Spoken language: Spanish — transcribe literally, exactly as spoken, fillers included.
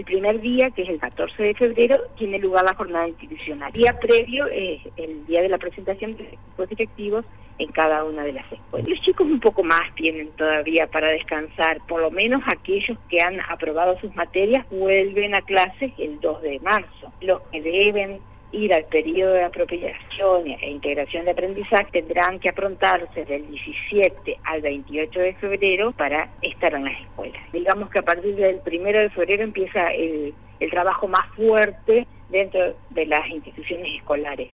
primer día, que es el catorce de febrero, tiene lugar la jornada institucional. El día previo es el día de la presentación de equipos directivos en cada una de las escuelas. Los chicos un poco más tienen todavía para descansar, por lo menos aquellos que han aprobado sus materias vuelven a clases el dos de marzo. Los que deben ir al periodo de apropiación e integración de aprendizaje tendrán que aprontarse del diecisiete al veintiocho de febrero para estar en las escuelas. Digamos que a partir del primero de febrero empieza el, el trabajo más fuerte dentro de las instituciones escolares.